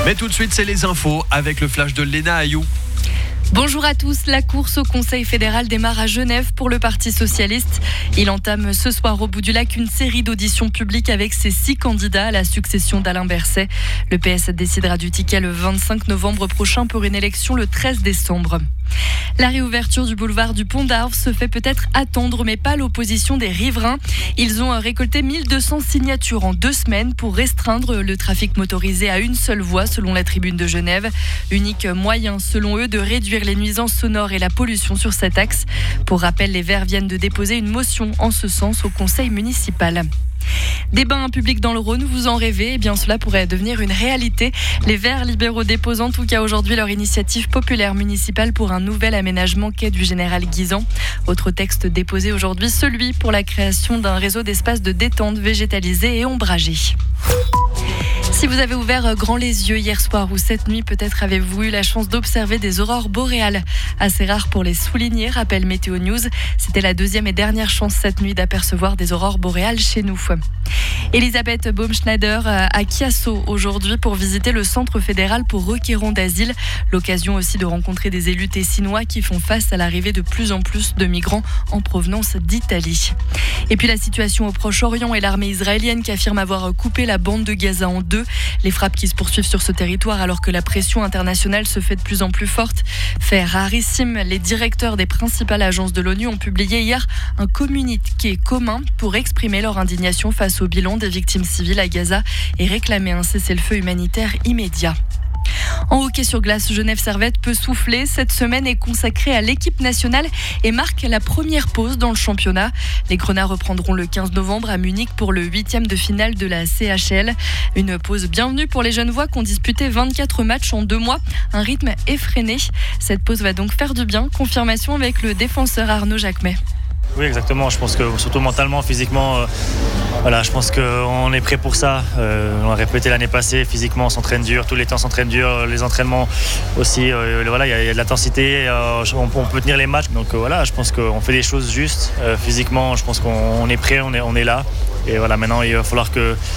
Mais tout de suite, c'est les infos avec le flash de Léna Ayou. Bonjour à tous, la course au Conseil fédéral démarre à Genève pour le Parti socialiste. Il entame ce soir au bout du lac une série d'auditions publiques avec ses 6 candidats à la succession d'Alain Berset. Le PS décidera du ticket le 25 novembre prochain pour une élection le 13 décembre. La réouverture du boulevard du Pont d'Arve se fait peut-être attendre, mais pas l'opposition des riverains. Ils ont récolté 1200 signatures en 2 semaines pour restreindre le trafic motorisé à une seule voie, selon la tribune de Genève. Unique moyen, selon eux, de réduire les nuisances sonores et la pollution sur cet axe. Pour rappel, les Verts viennent de déposer une motion en ce sens au conseil municipal. Des bains publics dans le Rhône, vous en rêvez? Eh bien, cela pourrait devenir une réalité. Les Verts libéraux déposent en tout cas aujourd'hui leur initiative populaire municipale pour un nouvel aménagement quai du Général Guisan. Autre texte déposé aujourd'hui, celui pour la création d'un réseau d'espaces de détente végétalisés et ombragés. Si vous avez ouvert grand les yeux hier soir ou cette nuit, peut-être avez-vous eu la chance d'observer des aurores boréales. Assez rare pour les souligner, rappelle Météo News. C'était la 2e et dernière chance cette nuit d'apercevoir des aurores boréales chez nous. Elisabeth Baumschneider à Chiasso aujourd'hui pour visiter le centre fédéral pour requérants d'asile. L'occasion aussi de rencontrer des élus tessinois qui font face à l'arrivée de plus en plus de migrants en provenance d'Italie. Et puis la situation au Proche-Orient et l'armée israélienne qui affirme avoir coupé la bande de Gaza en 2. Les frappes qui se poursuivent sur ce territoire alors que la pression internationale se fait de plus en plus forte. Fait rarissime, les directeurs des principales agences de l'ONU ont publié hier un communiqué commun pour exprimer leur indignation face au bilan des victimes civiles à Gaza et réclamer un cessez-le-feu humanitaire immédiat. En hockey sur glace, Genève Servette peut souffler. Cette semaine est consacrée à l'équipe nationale et marque la première pause dans le championnat. Les Grenats reprendront le 15 novembre à Munich pour le 8e de finale de la CHL. Une pause bienvenue pour les Genevois qui ont disputé 24 matchs en 2 mois. Un rythme effréné. Cette pause va donc faire du bien. Confirmation avec le défenseur Arnaud Jacquemet. Oui, exactement. Je pense que surtout mentalement, physiquement, je pense qu'on est prêt pour ça. On a répété l'année passée, physiquement on s'entraîne dur, tous les temps on s'entraîne dur, les entraînements aussi, il y a de l'intensité, on peut tenir les matchs. Donc je pense qu'on fait des choses justes. Physiquement, je pense qu'on est prêt, on est là. Et maintenant il va falloir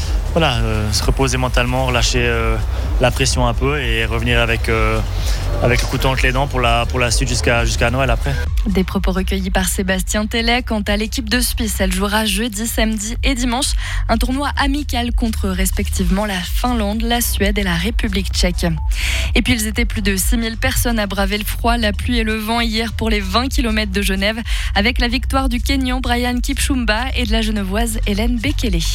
se reposer mentalement, relâcher la pression un peu et revenir avec le couteau entre les dents pour la suite jusqu'à Noël après. Des propos recueillis par Sébastien Tellet. Quant à l'équipe de Suisse, elle jouera jeudi, samedi et dimanche un tournoi amical contre respectivement la Finlande, la Suède et la République tchèque. Et puis ils étaient plus de 6000 personnes à braver le froid, la pluie et le vent hier pour les 20 km de Genève avec la victoire du Kényan Brian Kipchumba et de la Genevoise Hélène Bekele.